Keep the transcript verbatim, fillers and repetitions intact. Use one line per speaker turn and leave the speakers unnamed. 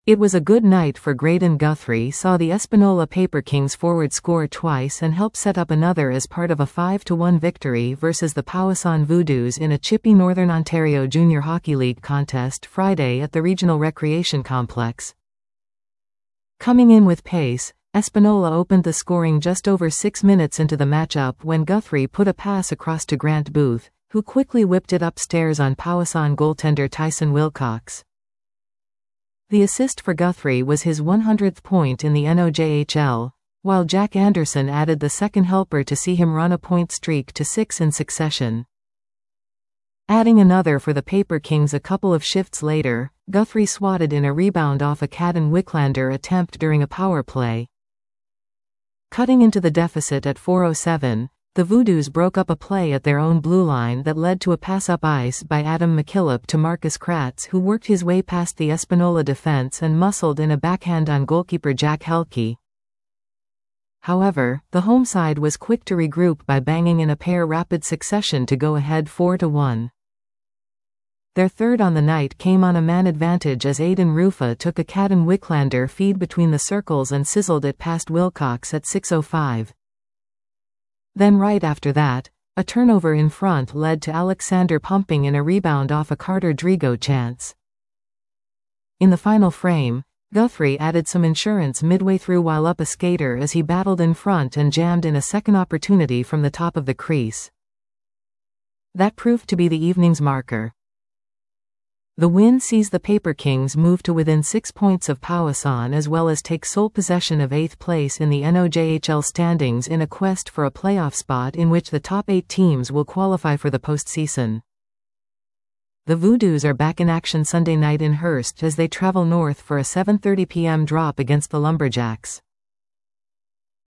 It was a good night for Graydon. Guthrie saw the Espanola Paper Kings forward score twice and help set up another as part of a five to one victory versus the Powassan Voodoos in a chippy Northern Ontario Junior Hockey League contest Friday at the Regional Recreation Complex. Coming in with pace, Espanola opened the scoring just over six minutes into the matchup when Guthrie put a pass across to Grant Booth, who quickly whipped it upstairs on Powassan goaltender Tyson Wilcox. The assist for Guthrie was his one hundredth point in the N O J H L, while Jack Anderson added the second helper to see him run a point streak to six in succession. Adding another for the Paper Kings a couple of shifts later, Guthrie swatted in a rebound off a Caden Wicklander attempt during a power play. Cutting into the deficit at four oh seven, the Voodoos broke up a play at their own blue line that led to a pass up ice by Adam McKillop to Marcus Kratz, who worked his way past the Espanola defense and muscled in a backhand on goalkeeper Jack Helke. However, the home side was quick to regroup by banging in a pair rapid succession to go ahead four to one. Their third on the night came on a man advantage as Aidan Rufa took a Caden Wicklander feed between the circles and sizzled it past Wilcox at six oh five. Then right after that, a turnover in front led to Alexander pumping in a rebound off a Carter Drigo chance. In the final frame, Guthrie added some insurance midway through while up a skater as he battled in front and jammed in a second opportunity from the top of the crease. That proved to be the evening's marker. The win sees the Paper Kings move to within six points of Powassan as well as take sole possession of eighth place in the N O J H L standings in a quest for a playoff spot in which the top eight teams will qualify for the postseason. The Voodoos are back in action Sunday night in Hearst as they travel north for a seven thirty p m drop against the Lumberjacks.